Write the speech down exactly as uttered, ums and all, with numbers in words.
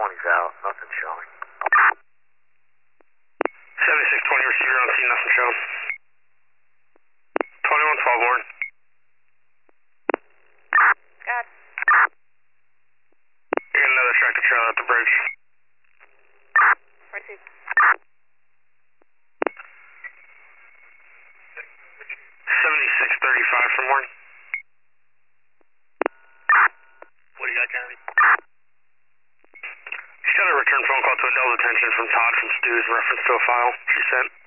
twenty's out, nothing showing. seventy-six twenty receiver on scene, nothing showing. twenty-one twelve Warren. Got. You got another tractor trailer at the bridge. Receive. seventy-six thirty-five from Warren. What do you got, Kennedy? Just got a return phone call to adult attention from Todd from Stu's reference to a file she sent.